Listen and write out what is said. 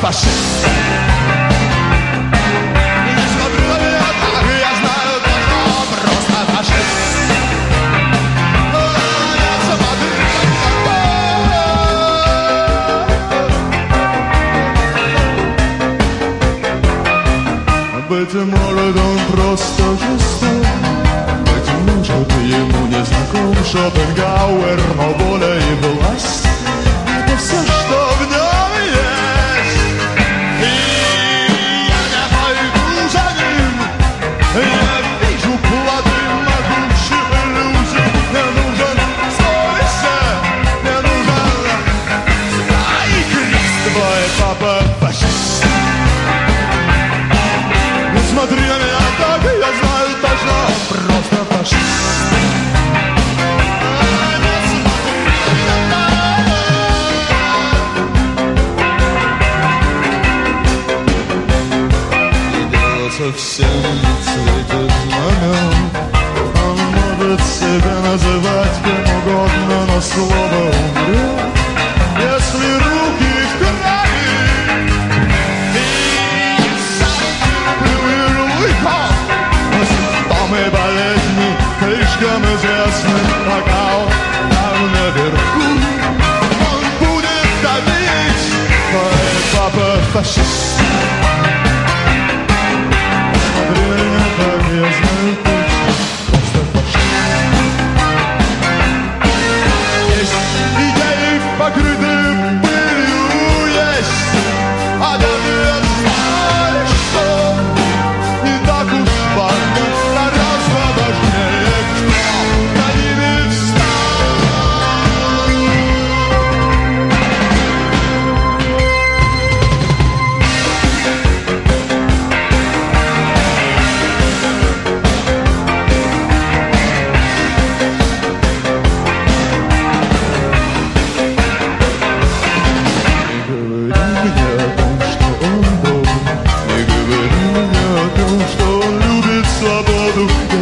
фашист. Не смотри на меня так, я знаю, что он просто фашист. Не смотри так. Быть может, он просто жесток, быть может, ему не знаком Шопенгауэр, но воля и власть — это все, что в нем есть. И я не пойду за ним, я вижу плоды могучих иллюзий. Мне нужен свой свет, мне нужен свой крест. Твой папа фашист. Не смотри на меня так, я знаю точно, он просто фашист. Совсем не цветет знамен. Он может себя называть кем угодно, но слово умрет, если руки в крови. И сам плюй ход, но симптомы болезни слишком известны, пока он там наверху. Он будет давить, твой папа фашист. Я знаю точно, просто фашист. Есть идеи, покрытые пылью, есть одетые знали, что не так уж важно, гораздо важнее, кто на ними свободу.